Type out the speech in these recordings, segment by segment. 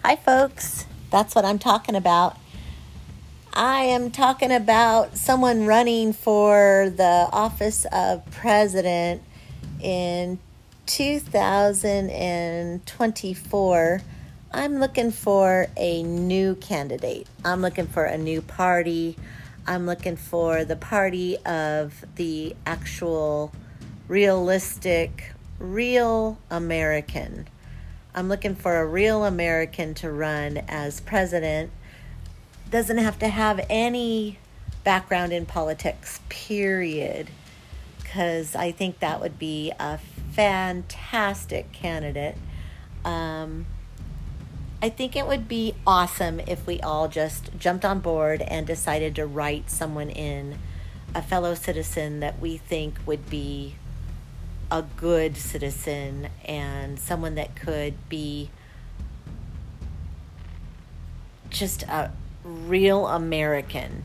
Hi, folks. That's what I'm talking about. I am talking about someone running for the office of president in 2024. I'm looking for a new candidate. I'm looking for a new party. I'm looking for the party of the actual realistic, real American. I'm looking for a real American to run as president. Doesn't have to have any background in politics, period. Because I think that would be a fantastic candidate. I think it would be awesome if we all just jumped on board and decided to write someone in, a fellow citizen that we think would be a good citizen and someone that could be just a real American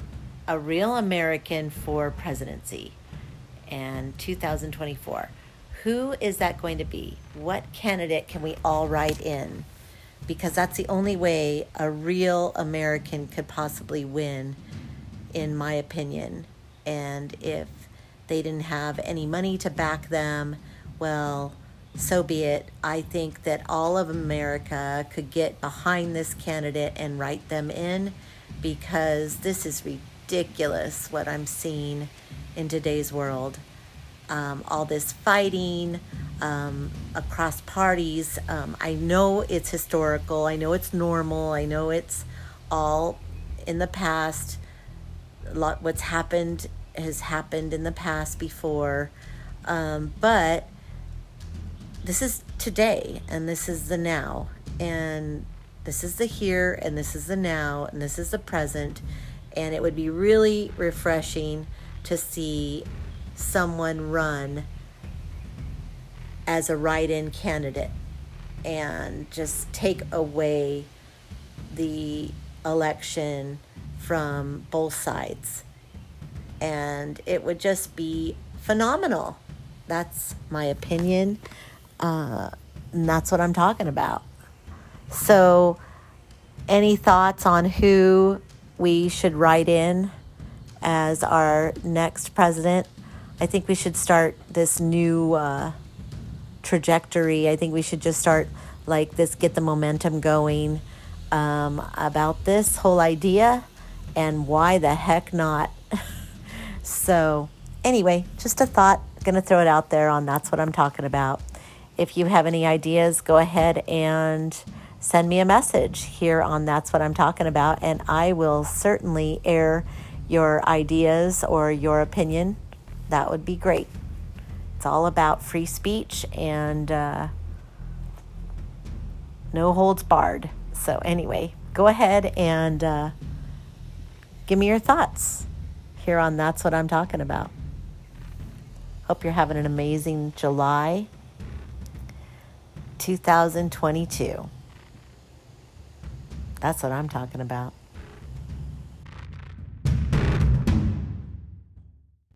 for presidency and 2024. Who is that going to be? What candidate can we all write in? Because that's the only way a real American could possibly win, in my opinion. And if they didn't have any money to back them, well, so be it. I think that all of America could get behind this candidate and write them in, because this is ridiculous what I'm seeing in today's world. All this fighting across parties. I know it's historical. I know it's normal. I know it's all in the past. What's happened has happened in the past before. But this is today, and this is the now, and this is the here, and this is the now, and this is the present. And it would be really refreshing to see someone run as a write-in candidate and just take away the election from both sides. And it would just be phenomenal. That's my opinion. And that's what I'm talking about. So, any thoughts on who we should write in as our next president? I think we should start this new trajectory. I think we should just start like this, get the momentum going about this whole idea, and why the heck not? So anyway, just a thought. Going to throw it out there on That's What I'm Talking About. If you have any ideas, go ahead and send me a message here on That's What I'm Talking About, and I will certainly air your ideas or your opinion. That would be great. It's all about free speech and no holds barred. So anyway, go ahead and give me your thoughts here on That's What I'm Talking About. Hope you're having an amazing July 2022. That's what I'm talking about.